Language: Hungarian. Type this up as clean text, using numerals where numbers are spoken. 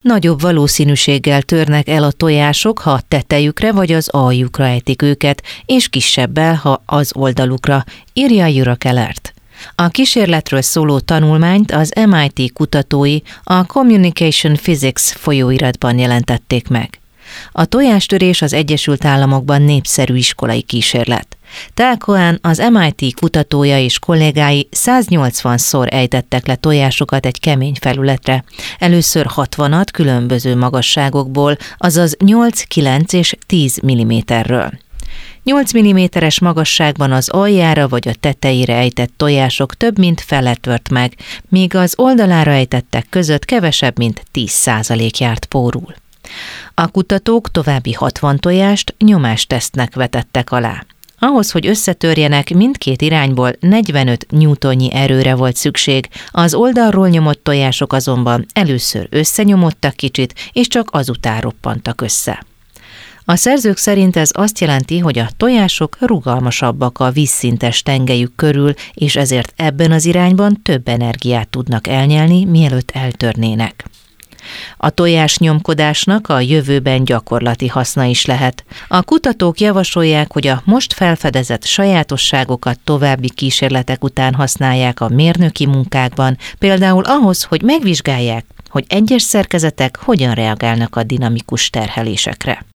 Nagyobb valószínűséggel törnek el a tojások, ha a tetejükre vagy az aljukra ejtik őket, és kisebbel, ha az oldalukra, írja Euroc-Alert. A kísérletről szóló tanulmányt az MIT kutatói a Communication Physics folyóiratban jelentették meg. A tojástörés az Egyesült Államokban népszerű iskolai kísérlet. Tal Cohen, az MIT kutatója és kollégái 180-szor ejtettek le tojásokat egy kemény felületre, először 60-at különböző magasságokból, azaz 8, 9 és 10 mm-ről. 8 mm-es magasságban az aljára vagy a tetejére ejtett tojások több mint fele tört meg, míg az oldalára ejtettek között kevesebb mint 10% járt pórul. A kutatók további 60 tojást nyomástesztnek vetettek alá. Ahhoz, hogy összetörjenek, mindkét irányból 45 newtonnyi erőre volt szükség, az oldalról nyomott tojások azonban először összenyomodtak kicsit, és csak azután roppantak össze. A szerzők szerint ez azt jelenti, hogy a tojások rugalmasabbak a vízszintes tengelyük körül, és ezért ebben az irányban több energiát tudnak elnyelni, mielőtt eltörnének. A tojásnyomkodásnak a jövőben gyakorlati haszna is lehet. A kutatók javasolják, hogy a most felfedezett sajátosságokat további kísérletek után használják a mérnöki munkákban, például ahhoz, hogy megvizsgálják, hogy egyes szerkezetek hogyan reagálnak a dinamikus terhelésekre.